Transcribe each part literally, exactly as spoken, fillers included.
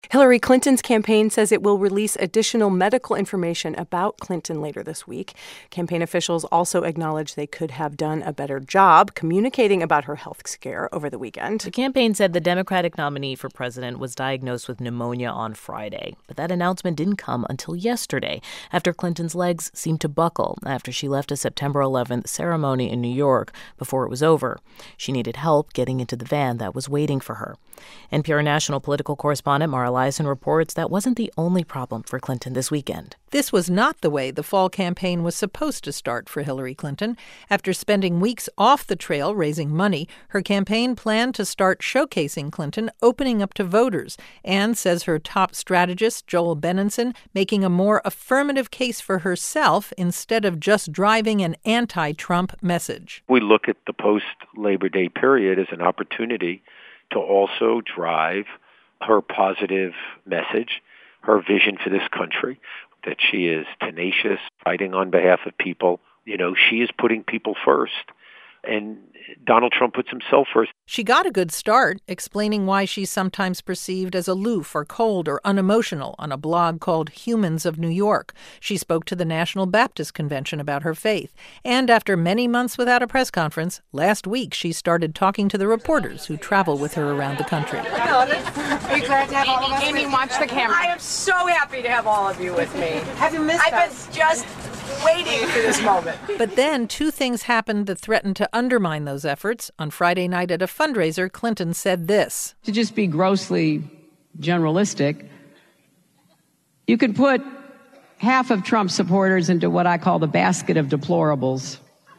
Hillary Clinton's campaign says it will release additional medical information about Clinton later this week. Campaign officials also acknowledge they could have done a better job communicating about her health scare over the weekend. The campaign said the Democratic nominee for president was diagnosed with pneumonia on Friday. But that announcement didn't come until yesterday, after Clinton's legs seemed to buckle after she left a September eleventh ceremony in New York before it was over. She needed help getting into the van that was waiting for her. N P R national political correspondent Mara Liasson reports that wasn't the only problem for Clinton this weekend. This was not the way the fall campaign was supposed to start for Hillary Clinton. After spending weeks off the trail raising money, her campaign planned to start showcasing Clinton, opening up to voters, and, says her top strategist, Joel Benenson, making a more affirmative case for herself instead of just driving an anti-Trump message. We look at the post-Labor Day period as an opportunity to also drive her positive message, her vision for this country, that she is tenacious, fighting on behalf of people. You know, she is putting people first. And Donald Trump puts himself first. She got a good start, explaining why she's sometimes perceived as aloof or cold or unemotional on a blog called Humans of New York. She spoke to the National Baptist Convention about her faith. And after many months without a press conference, last week she started talking to the reporters who travel with her around the country. Are you glad to have all of us? Amy, watch the camera. I am so happy to have all of you with me. Have you missed I've us? been just waiting for this moment. But then two things happened that threatened to undermine those efforts. On Friday night at a fundraiser, Clinton said this. To just be grossly generalistic, you could put half of Trump supporters into what I call the basket of deplorables.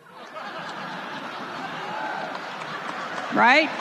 Right?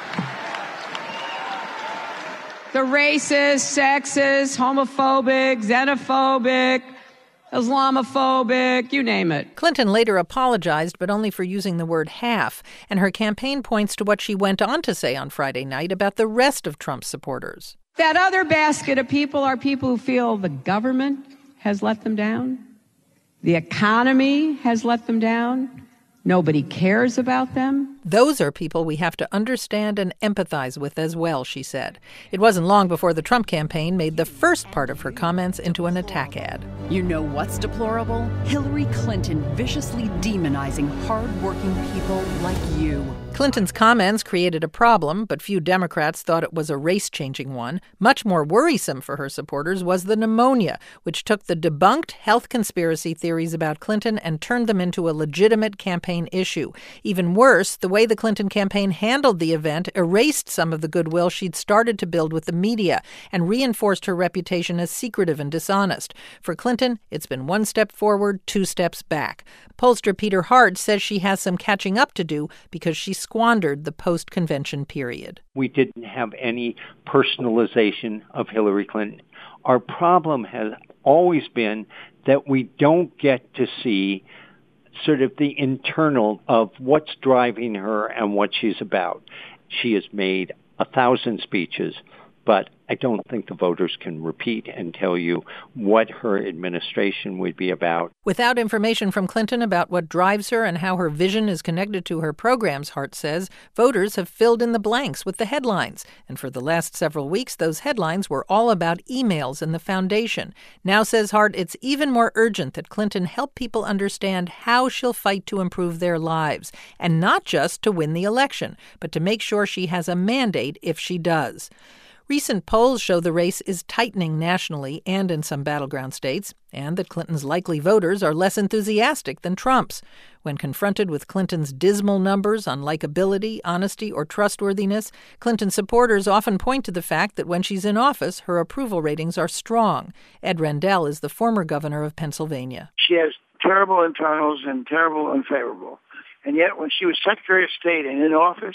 The racist, sexist, homophobic, xenophobic, Islamophobic, you name it. Clinton later apologized, but only for using the word half. And her campaign points to what she went on to say on Friday night about the rest of Trump's supporters. That other basket of people are people who feel the government has let them down. The economy has let them down. Nobody cares about them. Those are people we have to understand and empathize with as well, she said. It wasn't long before the Trump campaign made the first part of her comments into an attack ad. You know what's deplorable? Hillary Clinton viciously demonizing hardworking people like you. Clinton's comments created a problem, but few Democrats thought it was a race-changing one. Much more worrisome for her supporters was the pneumonia, which took the debunked health conspiracy theories about Clinton and turned them into a legitimate campaign issue. Even worse, the way the Clinton campaign handled the event erased some of the goodwill she'd started to build with the media and reinforced her reputation as secretive and dishonest. For Clinton, it's been one step forward, two steps back. Pollster Peter Hart says she has some catching up to do because she squandered the post-convention period. We didn't have any personalization of Hillary Clinton. Our problem has always been that we don't get to see sort of the internal of what's driving her and what she's about. She has made a thousand speeches, but I don't think the voters can repeat and tell you what her administration would be about. Without information from Clinton about what drives her and how her vision is connected to her programs, Hart says, voters have filled in the blanks with the headlines. And for the last several weeks, those headlines were all about emails and the foundation. Now, says Hart, it's even more urgent that Clinton help people understand how she'll fight to improve their lives, and not just to win the election, but to make sure she has a mandate if she does. Recent polls show the race is tightening nationally and in some battleground states, and that Clinton's likely voters are less enthusiastic than Trump's. When confronted with Clinton's dismal numbers on likability, honesty, or trustworthiness, Clinton supporters often point to the fact that when she's in office, her approval ratings are strong. Ed Rendell is the former governor of Pennsylvania. She has terrible internals and terrible unfavorable. And yet when she was Secretary of State and in office,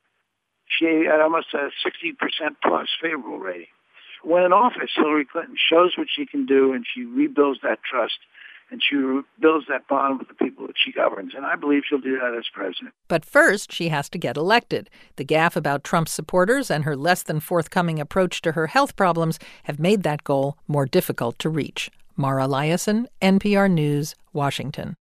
she had almost a sixty percent plus favorable rating. When in office, Hillary Clinton shows what she can do, and she rebuilds that trust, and she rebuilds that bond with the people that she governs. And I believe she'll do that as president. But first, she has to get elected. The gaffe about Trump's supporters and her less than forthcoming approach to her health problems have made that goal more difficult to reach. Mara Liasson, N P R News, Washington.